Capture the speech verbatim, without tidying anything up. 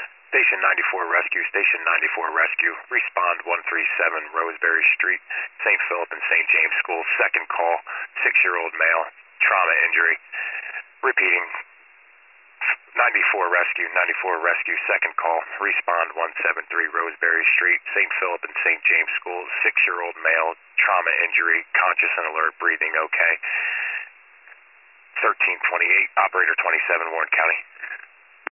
Station ninety-four Rescue, Station ninety-four Rescue, respond one three seven Roseberry Street, Saint Philip and Saint James School, second call, six-year-old male, trauma injury. Repeating, ninety-four Rescue, ninety-four Rescue, second call, respond one seven three Roseberry Street, Saint Philip and Saint James School, six-year-old male, trauma injury, conscious and alert, breathing okay. thirteen twenty-eight, Operator twenty-seven, Warren County.